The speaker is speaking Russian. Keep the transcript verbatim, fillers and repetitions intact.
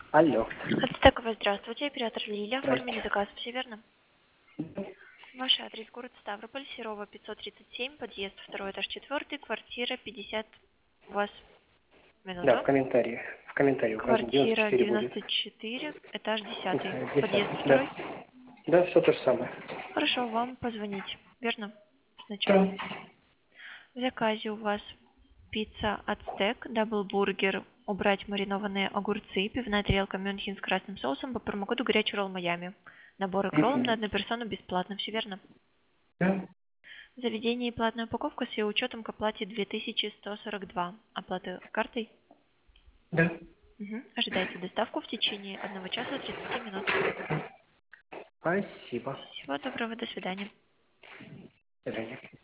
Алло. Ацтекова, здравствуйте. Оператор Лилия. Оформили Здрасте. заказ. Все верно? Ваш адрес город Ставрополь, Серова, пятьсот тридцать семь, подъезд, второй этаж, четвертый, квартира пятьдесят. У вас Да, в минуту. комментарии. В комментарии указано девяносто Квартира четыре будет. девяносто четыре, этаж десятый, подъезд Десятый. Да. второй. Да, все то же самое. Хорошо, вам позвонить. Верно? Сначала. Да. В заказе у вас пицца Ацтек, даблбургер, убрать маринованные огурцы, пивная тарелка мюнхен с красным соусом по промокоду горячий ролл Майами. Наборы к роллам на Мгм. одну персону бесплатно. Все верно? Да. В заведении платная упаковка с ее учетом к оплате две тысячи сто сорок два. Оплата картой? Да. Угу. Ожидайте доставку в течение одного часа тридцати минут. Спасибо. Всего доброго, до свидания. До свидания.